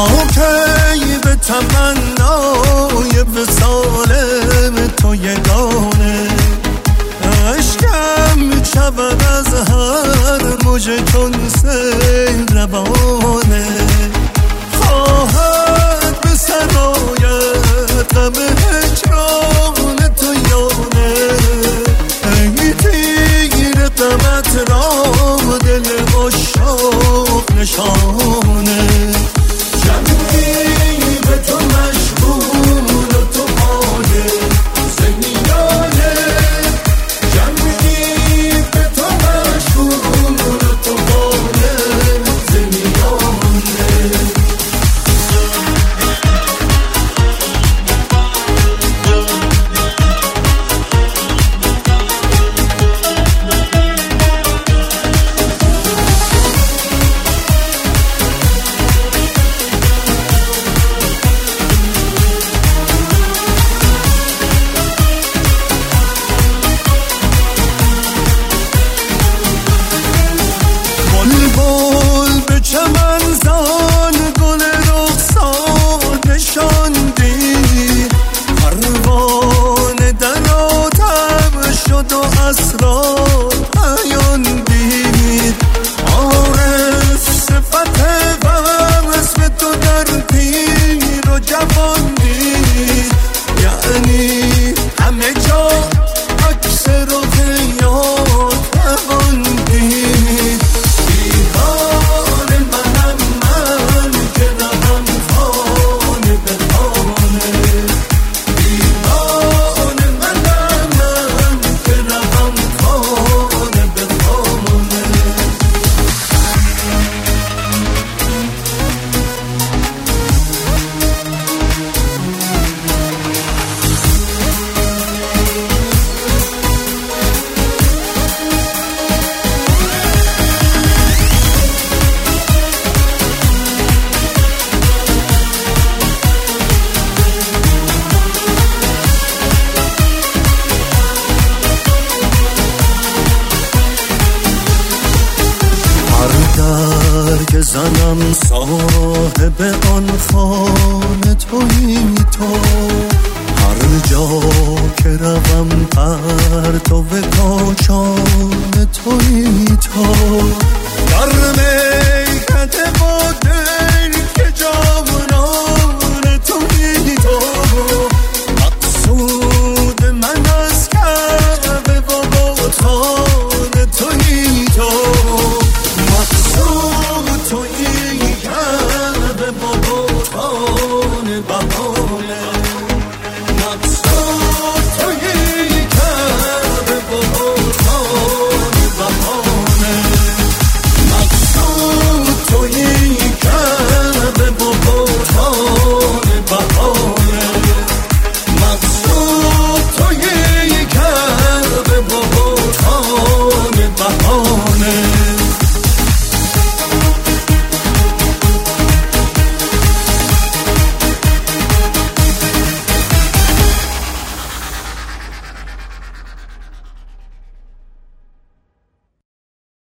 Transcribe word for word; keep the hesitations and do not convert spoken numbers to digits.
تا کی به تمنای وصال تو یگانه عشقم میشود از هر موج چون سیل روانه خواهد به سرایت غم هجران تو یانه ای تیر غمت را دل عشاق نشانه جمعی به تو مشغول و تو مایه زمیانه جمعی به تو مشغول و تو مایه زمیانه اسرار عیان دید عارف صفت و اسم تو در پیر و جوان دید یعنی همه جا عکس رو یاد توان دید دیوان منم من که روم خانه به خانه دیوان منم من که روم خانه به خانه در که زنم صاحب آن خانه تویی تو هر جا که روم پرتو کاشان تویی تو در میکده